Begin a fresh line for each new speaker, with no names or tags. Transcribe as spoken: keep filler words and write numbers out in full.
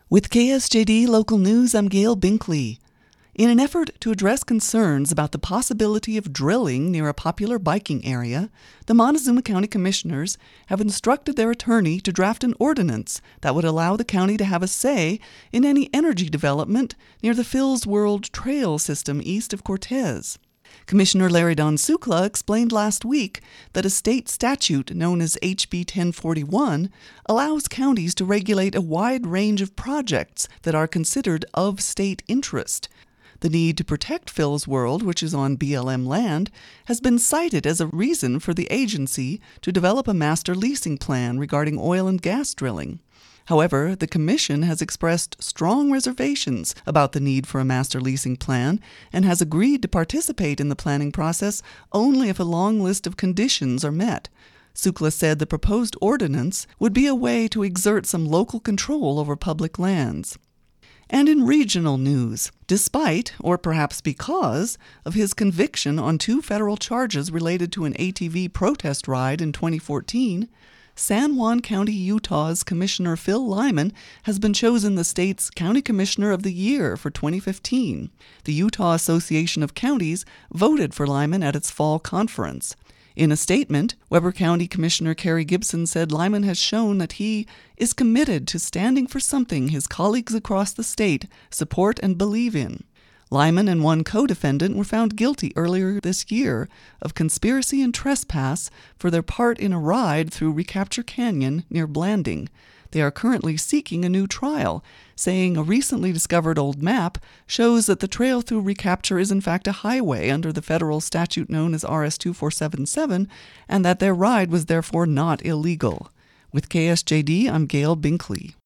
With K S J D Local News, I'm Gail Binkley. In an effort to address concerns about the possibility of drilling near a popular biking area, the Montezuma County Commissioners have instructed their attorney to draft an ordinance that would allow the county to have a say in any energy development near the Phil's World Trail system east of Cortez. Commissioner Larry Don Sukla explained last week that a state statute known as H B ten forty-one allows counties to regulate a wide range of projects that are considered of state interest. The need to protect Phil's World, which is on B L M land, has been cited as a reason for the agency to develop a master leasing plan regarding oil and gas drilling. However, the Commission has expressed strong reservations about the need for a master leasing plan and has agreed to participate in the planning process only if a long list of conditions are met. Sukla said the proposed ordinance would be a way to exert some local control over public lands. And in regional news, despite, or perhaps because, of his conviction on two federal charges related to an A T V protest ride in twenty fourteen, San Juan County, Utah's Commissioner Phil Lyman has been chosen the state's County Commissioner of the Year for twenty fifteen. The Utah Association of Counties voted for Lyman at its fall conference. In a statement, Weber County Commissioner Kerry Gibson said Lyman has shown that he is committed to standing for something his colleagues across the state support and believe in. Lyman and one co-defendant were found guilty earlier this year of conspiracy and trespass for their part in a ride through Recapture Canyon near Blanding. They are currently seeking a new trial, saying a recently discovered old map shows that the trail through Recapture is in fact a highway under the federal statute known as R S two four seven seven, and that their ride was therefore not illegal. With K S J D, I'm Gail Binkley.